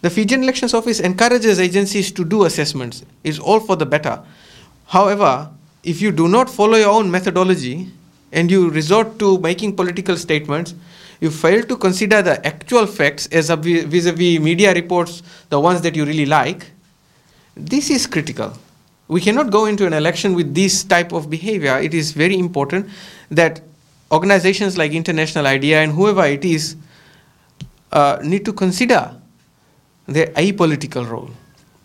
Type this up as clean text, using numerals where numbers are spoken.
The Fijian Elections Office encourages agencies to do assessments. It's all for the better. However, if you do not follow your own methodology and you resort to making political statements, you fail to consider the actual facts as vis-a-vis media reports, the ones that you really like, this is critical. We cannot go into an election with this type of behavior. It is very important that organizations like International IDEA and whoever it is need to consider their apolitical role.